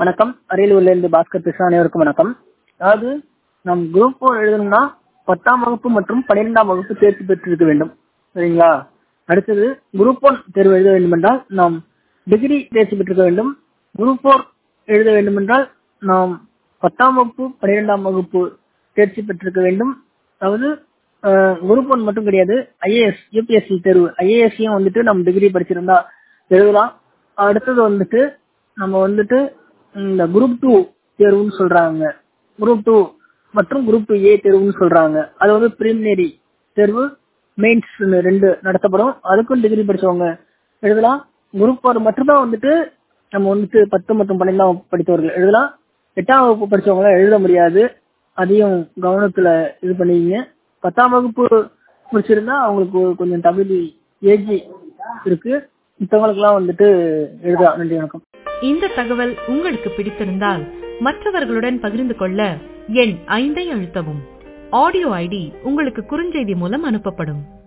வணக்கம். அரியலூர்ல இருந்து பாஸ்கர் பேசுறேன். அனைவருக்கும் வணக்கம். அதாவது நாம் குரூப் 4 எழுதணும்னா 10ஆம் வகுப்பு மற்றும் 12ஆம் வகுப்பு தேர்ச்சி பெற்றிருக்க வேண்டும். சரிங்களா? அடுத்தது குரூப் 1 தேர்வு எழுத வேண்டும் என்றால் நாம் டிகிரி தேர்ச்சி பெற்றிருக்க வேண்டும். குரூப் 4 எழுத வேண்டும் என்றால் நாம் 10ஆம் வகுப்பு 12ஆம் வகுப்பு தேர்ச்சி பெற்றிருக்க வேண்டும். அதாவது குரூப் 1 மட்டும் கிடையாது, ஐஏஎஸ் யூபிஎஸ்சி தேர்வு ஐஏஎஸ்சியும் வந்துட்டு நம்ம டிகிரி படிச்சிருந்தா எழுதலாம். அடுத்தது வந்துட்டு நம்ம இந்த குரூப் 2 தேர்வுன்னு சொல்றாங்க. குரூப் 2 மற்றும் குரூப் 2A தேர்வுன்னு சொல்றாங்க. அது பிரிலிமினரி தேர்வு, மெயின்ஸ் 2 நடத்தப்படும். அதுக்கும் டிகிரி படிச்சவங்க எழுதலாம். குரூப் 4 மட்டும் தான் நம்ம 10 மற்றும் 12ஆம் வகுப்பு படித்தவர்கள் எழுதலாம். 8ஆம் வகுப்பு படிச்சவங்க எழுத முடியாது. அதையும் கவனத்துல இது பண்ணிங்க. 10ஆம் வகுப்பு முடிச்சிருந்தா அவங்களுக்கு கொஞ்சம் தமிழ் ஏஜி இருக்கு. மற்றவங்களுக்குலாம் எழுதலாம். நன்றி, வணக்கம். இந்த தகவல் உங்களுக்கு பிடித்திருந்தால் மற்றவர்களுடன் பகிர்ந்து கொள்ள எண் 5 அழுத்தவும். ஆடியோ ஐடி உங்களுக்கு குறுஞ்செய்தி மூலம் அனுப்பப்படும்.